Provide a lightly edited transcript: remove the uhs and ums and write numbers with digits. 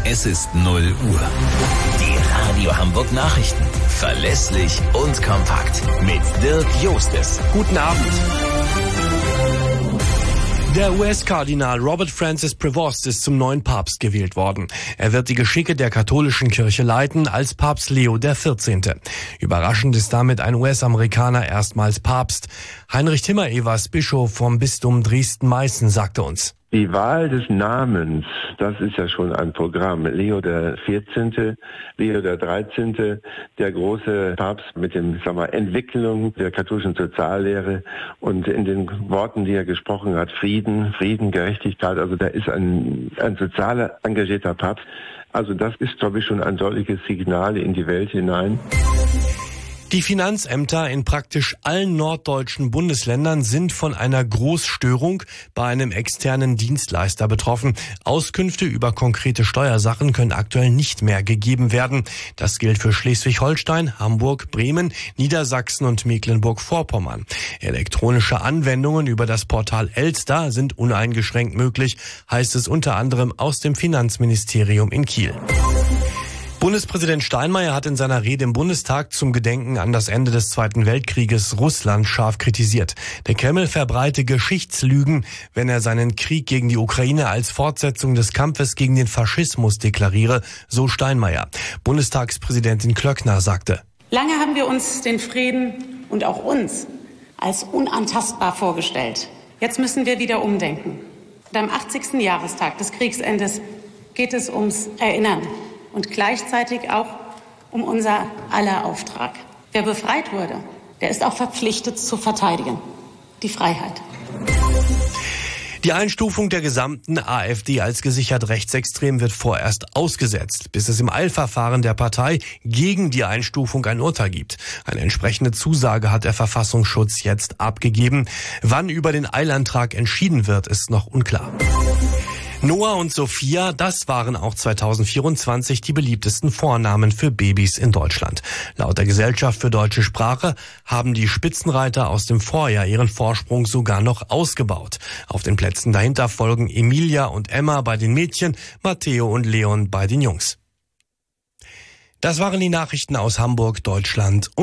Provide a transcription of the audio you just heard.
Es ist 0 Uhr. Die Radio Hamburg Nachrichten. Verlässlich und kompakt. Mit Dirk Jostes. Guten Abend. Der US-Kardinal Robert Francis Prevost ist zum neuen Papst gewählt worden. Er wird die Geschicke der katholischen Kirche leiten als Papst Leo XIV. Überraschend ist damit ein US-Amerikaner erstmals Papst. Heinrich Timmer-Evers, Bischof vom Bistum Dresden-Meißen, sagte uns: Die Wahl des Namens, das ist ja schon ein Programm. Leo XIV., Leo XIII., der große Papst mit dem, Entwicklung der katholischen Soziallehre und in den Worten, die er gesprochen hat, Frieden, Gerechtigkeit. Also da ist ein sozialer, engagierter Papst. Also das ist, glaube ich, schon ein deutliches Signal in die Welt hinein. Die Finanzämter in praktisch allen norddeutschen Bundesländern sind von einer Großstörung bei einem externen Dienstleister betroffen. Auskünfte über konkrete Steuersachen können aktuell nicht mehr gegeben werden. Das gilt für Schleswig-Holstein, Hamburg, Bremen, Niedersachsen und Mecklenburg-Vorpommern. Elektronische Anwendungen über das Portal Elster sind uneingeschränkt möglich, heißt es unter anderem aus dem Finanzministerium in Kiel. Bundespräsident Steinmeier hat in seiner Rede im Bundestag zum Gedenken an das Ende des Zweiten Weltkrieges Russland scharf kritisiert. Der Kreml verbreite Geschichtslügen, wenn er seinen Krieg gegen die Ukraine als Fortsetzung des Kampfes gegen den Faschismus deklariere, so Steinmeier. Bundestagspräsidentin Klöckner sagte: Lange haben wir uns den Frieden und auch uns als unantastbar vorgestellt. Jetzt müssen wir wieder umdenken. Und am 80. Jahrestag des Kriegsendes geht es ums Erinnern. Und gleichzeitig auch um unser aller Auftrag. Wer befreit wurde, der ist auch verpflichtet zu verteidigen. Die Freiheit. Die Einstufung der gesamten AfD als gesichert rechtsextrem wird vorerst ausgesetzt, bis es im Eilverfahren der Partei gegen die Einstufung ein Urteil gibt. Eine entsprechende Zusage hat der Verfassungsschutz jetzt abgegeben. Wann über den Eilantrag entschieden wird, ist noch unklar. Noah und Sophia, das waren auch 2024 die beliebtesten Vornamen für Babys in Deutschland. Laut der Gesellschaft für deutsche Sprache haben die Spitzenreiter aus dem Vorjahr ihren Vorsprung sogar noch ausgebaut. Auf den Plätzen dahinter folgen Emilia und Emma bei den Mädchen, Matteo und Leon bei den Jungs. Das waren die Nachrichten aus Hamburg, Deutschland.